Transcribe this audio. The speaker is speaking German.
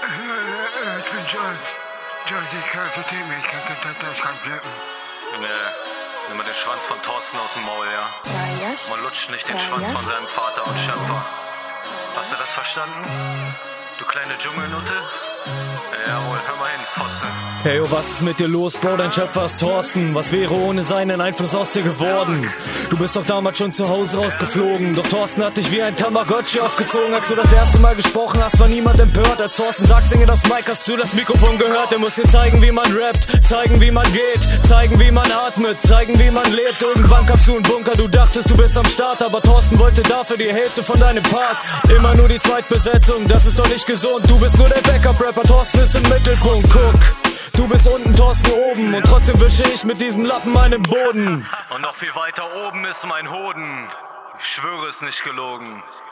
Ich bin George. George, ich kann verstehen mich. Ich kann flippen. Nimm mal den Schwanz von Thorsten aus dem Maul, ja? Man lutscht nicht den Schwanz von seinem Vater und Schöpfer. Hast du das verstanden? Du kleine Dschungelnutte? Jawohl, hör mal hin, Pfosten. Hey, oh, was ist mit dir los, Bro? Dein Schöpfer ist Thorsten. Was wäre ohne seinen Einfluss aus dir geworden? Du bist doch damals schon zu Hause rausgeflogen. Doch Thorsten hat dich wie ein Tamagotchi aufgezogen. Als du das erste Mal gesprochen hast, war niemand empört. Als Thorsten sagt, singe das Mic, hast du das Mikrofon gehört. Er muss dir zeigen, wie man rappt, zeigen, wie man geht, zeigen, wie man atmet, zeigen, wie man lebt. Irgendwann kamst du in den Bunker, du dachtest, du bist am Start. Aber Thorsten wollte dafür die Hälfte von deinen Parts. Immer nur die Zweitbesetzung, das ist doch nicht gesund. Du bist nur der Backup-Rapper, Thorsten ist im Mittelpunkt. Guck, du bist unten, Thorsten oben. Und trotzdem wische ich mit diesem Lappen meinen Boden. Und noch viel weiter oben ist mein Hoden. Ich schwöre, es nicht gelogen.